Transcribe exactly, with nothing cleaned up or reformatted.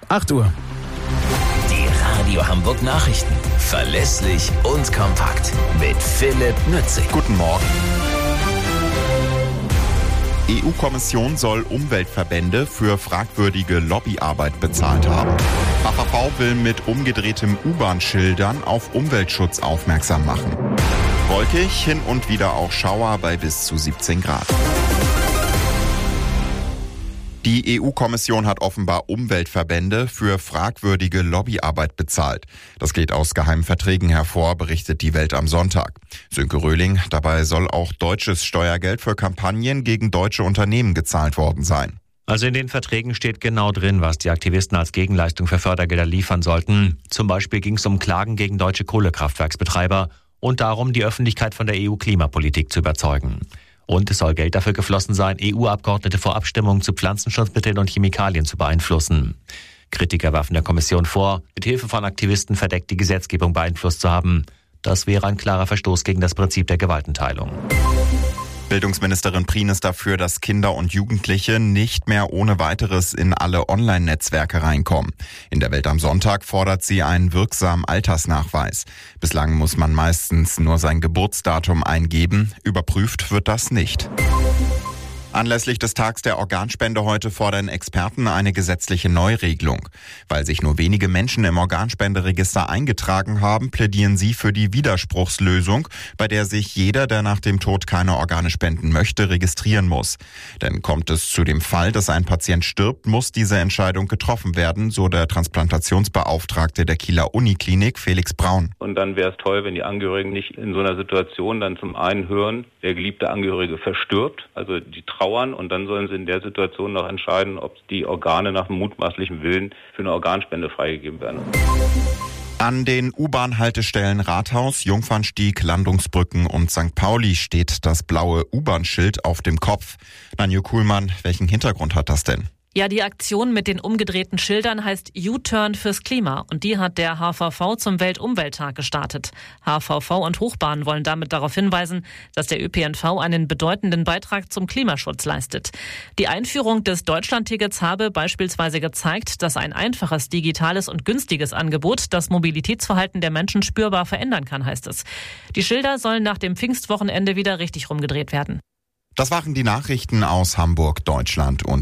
acht Uhr. Die Radio Hamburg Nachrichten. Verlässlich und kompakt. Mit Philipp Nützig. Guten Morgen. E U-Kommission soll Umweltverbände für fragwürdige Lobbyarbeit bezahlt haben. H V V will mit umgedrehtem U-Bahn-Schildern auf Umweltschutz aufmerksam machen. Wolkig, hin und wieder auch Schauer bei bis zu siebzehn Grad. Die E U-Kommission hat offenbar Umweltverbände für fragwürdige Lobbyarbeit bezahlt. Das geht aus geheimen Verträgen hervor, berichtet die Welt am Sonntag. Sönke Röhling, dabei soll auch deutsches Steuergeld für Kampagnen gegen deutsche Unternehmen gezahlt worden sein. Also in den Verträgen steht genau drin, was die Aktivisten als Gegenleistung für Fördergelder liefern sollten. Zum Beispiel ging es um Klagen gegen deutsche Kohlekraftwerksbetreiber und darum, die Öffentlichkeit von der E U-Klimapolitik zu überzeugen. Und es soll Geld dafür geflossen sein, E U-Abgeordnete vor Abstimmungen zu Pflanzenschutzmitteln und Chemikalien zu beeinflussen. Kritiker werfen der Kommission vor, mit Hilfe von Aktivisten verdeckt die Gesetzgebung beeinflusst zu haben. Das wäre ein klarer Verstoß gegen das Prinzip der Gewaltenteilung. Bildungsministerin Prien ist dafür, dass Kinder und Jugendliche nicht mehr ohne weiteres in alle Online-Netzwerke reinkommen. In der Welt am Sonntag fordert sie einen wirksamen Altersnachweis. Bislang muss man meistens nur sein Geburtsdatum eingeben. Überprüft wird das nicht. Anlässlich des Tags der Organspende heute fordern Experten eine gesetzliche Neuregelung. Weil sich nur wenige Menschen im Organspenderegister eingetragen haben, plädieren sie für die Widerspruchslösung, bei der sich jeder, der nach dem Tod keine Organe spenden möchte, registrieren muss. Denn kommt es zu dem Fall, dass ein Patient stirbt, muss diese Entscheidung getroffen werden, so der Transplantationsbeauftragte der Kieler Uniklinik, Felix Braun. Und dann wäre es toll, wenn die Angehörigen nicht in so einer Situation dann zum einen hören, der geliebte Angehörige verstirbt, also die Trauer, und dann sollen sie in der Situation noch entscheiden, ob die Organe nach dem mutmaßlichen Willen für eine Organspende freigegeben werden. An den U-Bahn-Haltestellen Rathaus, Jungfernstieg, Landungsbrücken und Sankt Pauli steht das blaue U-Bahn-Schild auf dem Kopf. Nanju Kuhlmann, welchen Hintergrund hat das denn? Ja, die Aktion mit den umgedrehten Schildern heißt U-Turn fürs Klima und die hat der H V V zum Weltumwelttag gestartet. H V V und Hochbahn wollen damit darauf hinweisen, dass der Ö P N V einen bedeutenden Beitrag zum Klimaschutz leistet. Die Einführung des Deutschlandtickets habe beispielsweise gezeigt, dass ein einfaches, digitales und günstiges Angebot das Mobilitätsverhalten der Menschen spürbar verändern kann, heißt es. Die Schilder sollen nach dem Pfingstwochenende wieder richtig rumgedreht werden. Das waren die Nachrichten aus Hamburg, Deutschland und